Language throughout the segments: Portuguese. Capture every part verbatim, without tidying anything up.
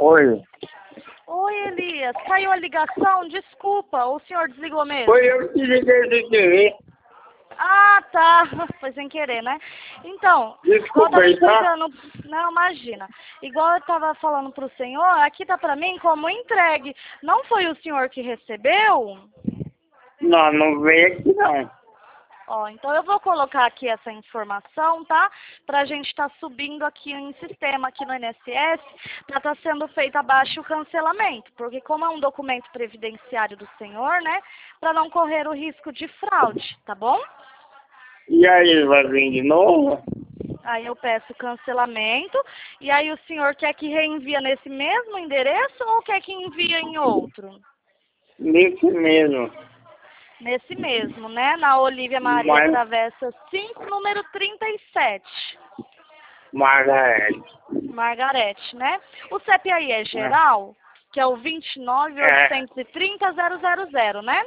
Oi. Oi, Elias. Caiu a ligação? Desculpa. Ou o senhor desligou mesmo? Foi eu que liguei sem querer. Ah, tá. Foi sem querer, né? Então, igual eu Desculpa tava aí, tá? explicando... Não, imagina. Igual eu tava falando pro senhor, aqui tá pra mim como entregue. Não foi o senhor que recebeu? Não, não veio aqui não. Ó, então eu vou colocar aqui essa informação, tá? Pra gente estar tá subindo aqui em sistema, aqui no I N S S, pra estar tá sendo feito abaixo o cancelamento. Porque como é um documento previdenciário do senhor, né? Pra não correr o risco de fraude, tá bom? E aí, vai vir de novo? Aí eu peço cancelamento. E aí o senhor quer que reenvia nesse mesmo endereço ou quer que envia em outro? Nesse mesmo. Nesse mesmo, né? Na Olívia Maria Mas, Travessa cinco, número trinta e sete. Margarete. Margarete, né? O C P I é geral, que é o vinte e nove, oitocentos e trinta, zero zero zero, né?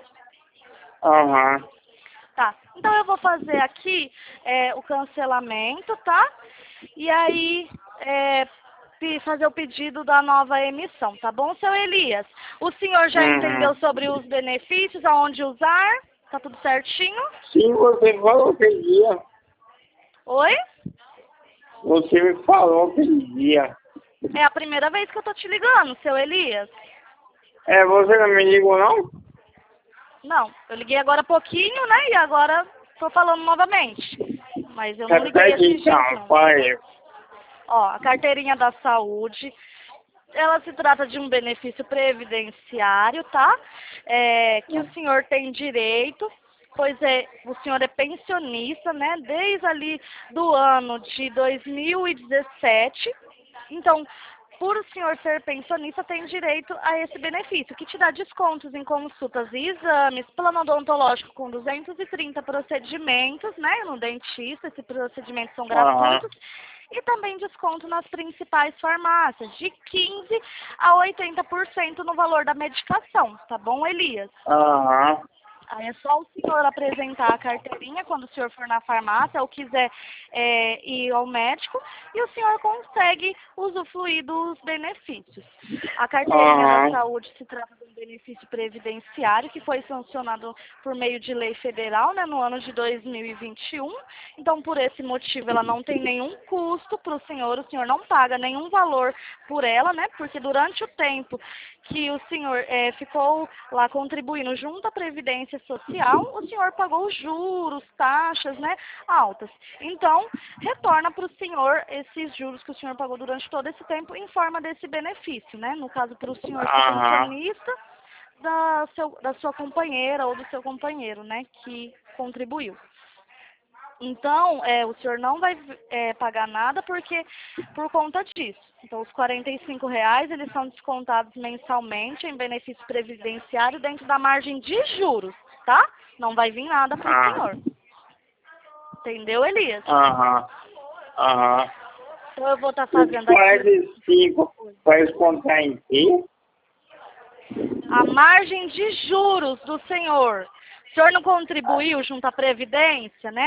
Aham. Uhum. Tá. Então eu vou fazer aqui é, o cancelamento, tá? E aí é, pe- fazer o pedido da nova emissão, tá bom, seu Elias? O senhor já Uhum. entendeu sobre os benefícios, aonde usar? Tá tudo certinho? Sim, você falou aquele dia. Oi? Você me falou aquele dia. É a primeira vez que eu tô te ligando, seu Elias. É, você não me ligou não? Não, eu liguei agora há pouquinho, né? E agora tô falando novamente. Mas eu não liguei Repete esses dias, então, não. pai. Ó, a carteirinha da saúde, ela se trata de um benefício previdenciário, tá? É, que o senhor tem direito, pois é, o senhor é pensionista, né? Desde ali do ano de dois mil e dezessete. Então, por o senhor ser pensionista, tem direito a esse benefício, que te dá descontos em consultas e exames, plano odontológico com duzentos e trinta procedimentos, né, no dentista, esses procedimentos são Aham. gratuitos, e também desconto nas principais farmácias, de quinze a oitenta por cento no valor da medicação, tá bom, Elias? Aham. Aí é só o senhor apresentar a carteirinha quando o senhor for na farmácia ou quiser é, ir ao médico e o senhor consegue usufruir dos benefícios. A carteirinha da Aham. saúde se trata de um benefício previdenciário que foi sancionado por meio de lei federal, né, no ano de dois mil e vinte e um. Então, por esse motivo, ela não tem nenhum custo para o senhor, o senhor não paga nenhum valor por ela, né, porque durante o tempo que o senhor é, ficou lá contribuindo junto à Previdência Social, o senhor pagou juros, taxas, né, altas. Então, retorna para o senhor esses juros que o senhor pagou durante todo esse tempo em forma desse benefício, né? No caso, para o senhor ser Aham. pensionista, da, seu, da sua companheira ou do seu companheiro, né, que contribuiu. Então, é, o senhor não vai é, pagar nada porque por conta disso. Então, os quarenta e cinco reais, eles são descontados mensalmente em benefício previdenciário dentro da margem de juros, tá? Não vai vir nada para o Ah. senhor. Entendeu, Elias? Aham. Aham. Então, eu vou estar Os fazendo quarenta aqui e cinco vai descontar em quê? a margem de juros do senhor. O senhor não contribuiu junto à Previdência, né?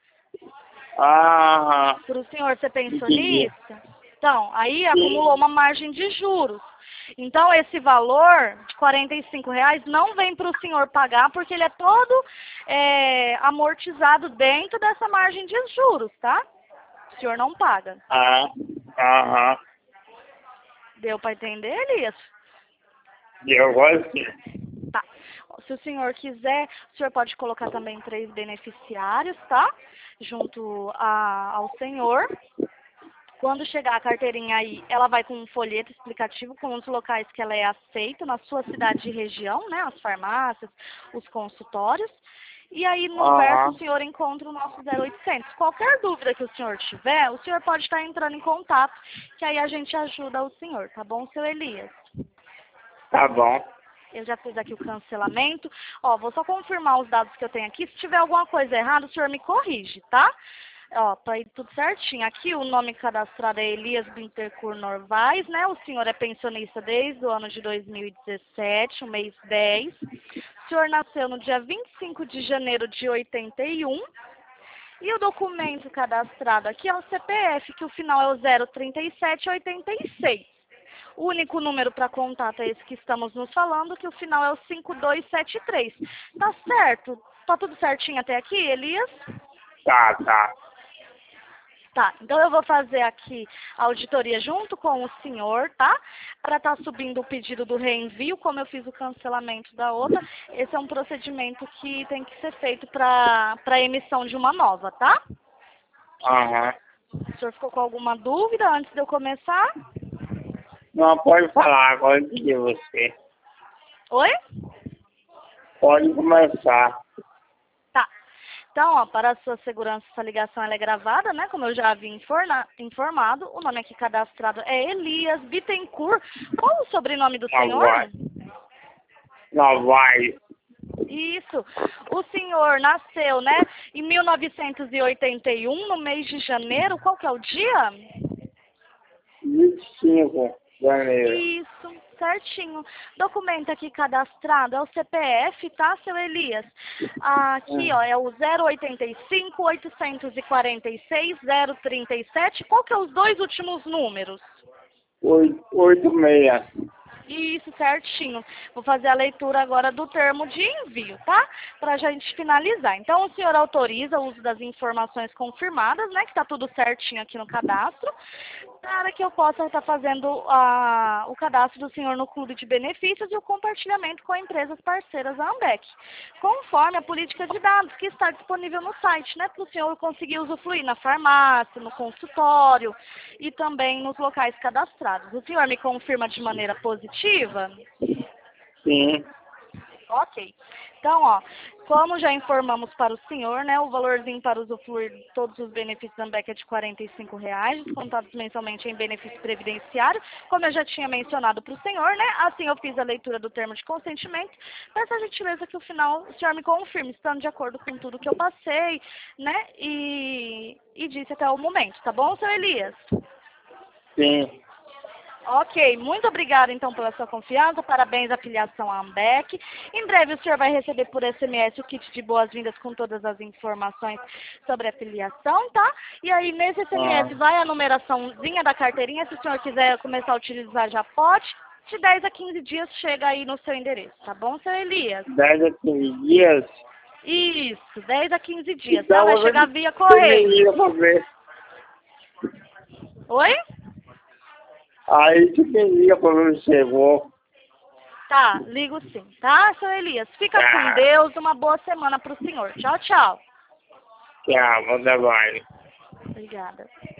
Aham. Para o senhor ser Entendi. pensionista. Então, aí Sim. acumulou uma margem de juros. Então, esse valor de quarenta e cinco reais não vem para o senhor pagar, porque ele é todo é, amortizado dentro dessa margem de juros, tá? O senhor não paga. Ah. Aham. Deu para entender, Elias? Eu gosto. Tá. Se o senhor quiser, o senhor pode colocar também três beneficiários, tá? Junto a, ao senhor. Quando chegar a carteirinha aí, ela vai com um folheto explicativo com os locais que ela é aceita na sua cidade e região, né? As farmácias, os consultórios. E aí no verso Aham. o senhor encontra o nosso zero oitocentos. Qualquer dúvida que o senhor tiver, o senhor pode estar entrando em contato, que aí a gente ajuda o senhor, tá bom, seu Elias? Tá bom. Eu já fiz aqui o cancelamento. Ó, vou só confirmar os dados que eu tenho aqui. Se tiver alguma coisa errada, o senhor me corrige, tá? Ó, pra ir tudo certinho. Aqui o nome cadastrado é Elias Bintercourt Norvais, né? O senhor é pensionista desde o ano de dois mil e dezessete, o mês dez. O senhor nasceu no dia vinte e cinco de janeiro de oitenta e um. E o documento cadastrado aqui é o C P F, que o final é o zero trinta e sete oitenta e seis. O único número para contato é esse que estamos nos falando, que o final é o cinco dois sete três. Tá certo? Tá tudo certinho até aqui, Elias? Tá, tá. Tá, então eu vou fazer aqui a auditoria junto com o senhor, tá? Para estar subindo o pedido do reenvio, como eu fiz o cancelamento da outra. Esse é um procedimento que tem que ser feito para a emissão de uma nova, tá? Aham. O senhor ficou com alguma dúvida antes de eu começar? Não, pode falar, agora eu entendi você. Oi? Pode começar. Tá. Então, ó, para a sua segurança, essa ligação ela é gravada, né? Como eu já havia informa informado, o nome aqui cadastrado é Elias Bittencourt. Qual o sobrenome do senhor? Novaes. Novaes. Isso. O senhor nasceu, né, em mil novecentos e oitenta e um, no mês de janeiro. Qual que é o dia? vinte e cinco de janeiro. Isso, certinho. Documento aqui cadastrado é o C P F, tá, seu Elias? Aqui, ó, é o zero oitenta e cinco, oitocentos e quarenta e seis, zero trinta e sete. Qual que é os dois últimos números? Oito meia. Isso, certinho. Vou fazer a leitura agora do termo de envio, tá? Para a gente finalizar. Então, o senhor autoriza o uso das informações confirmadas, né? Que está tudo certinho aqui no cadastro, para que eu possa estar fazendo a, o cadastro do senhor no clube de benefícios e o compartilhamento com empresas parceiras da Ambec, conforme a política de dados que está disponível no site, né? Para o senhor conseguir usufruir na farmácia, no consultório e também nos locais cadastrados. O senhor me confirma de maneira positiva? Sim. Ok. Então, ó, como já informamos para o senhor, né, o valorzinho para usufruir de todos os benefícios da Ambec é de quarenta e cinco reais, descontados mensalmente em benefício previdenciário, como eu já tinha mencionado para o senhor, né, assim eu fiz a leitura do termo de consentimento, peço a gentileza que no final o senhor me confirme, estando de acordo com tudo que eu passei, né, e, e disse até o momento, tá bom, seu Elias? Sim. Ok, muito obrigada então pela sua confiança, parabéns à filiação à Ambec. Em breve o senhor vai receber por S M S o kit de boas-vindas com todas as informações sobre a filiação, tá? E aí nesse S M S Ah. vai a numeraçãozinha da carteirinha, se o senhor quiser começar a utilizar já pode. De dez a quinze dias chega aí no seu endereço, tá bom, seu Elias? dez a quinze dias? Isso, dez a quinze dias, Então, tá? Vai eu chegar vou- via correio. eu vou ver. Oi? Aí tu me liga pra ver se chegou. Tá, ligo sim, tá, seu Elias? Fica Tá. com Deus, uma boa semana pro senhor. Tchau, tchau. Tchau, bom trabalho. Obrigada.